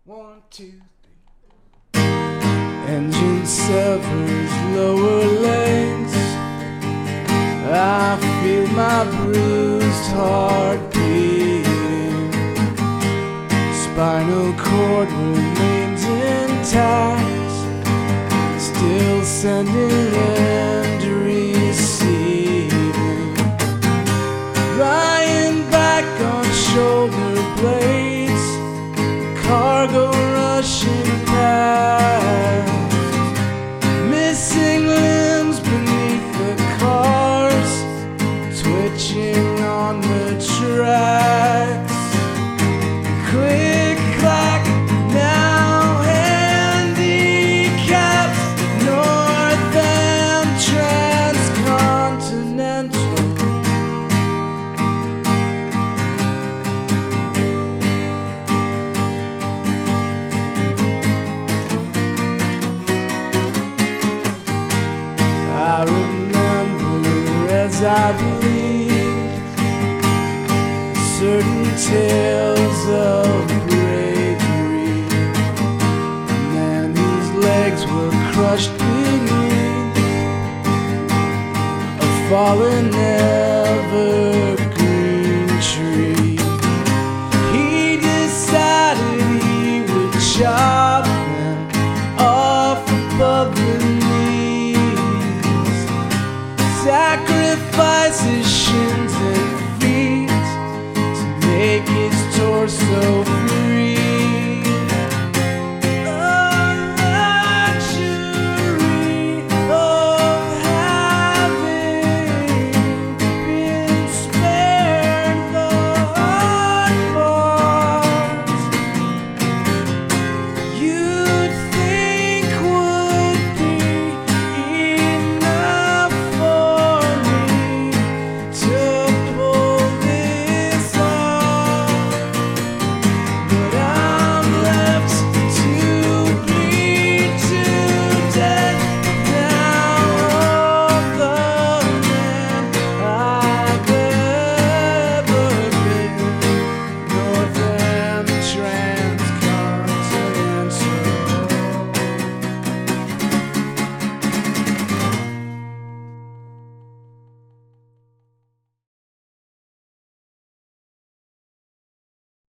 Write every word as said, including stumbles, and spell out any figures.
One, two, three. Engine severs lower legs. I feel my bruised heart beating. Spinal cord remains intact. Still sending and receiving. Lying back on shoulder blades. Cargo rushing past. Missing limbs beneath the cars. Twitching on the tracks. Click clack, now handicapped. North and transcontinental. I remember as I bleed certain tales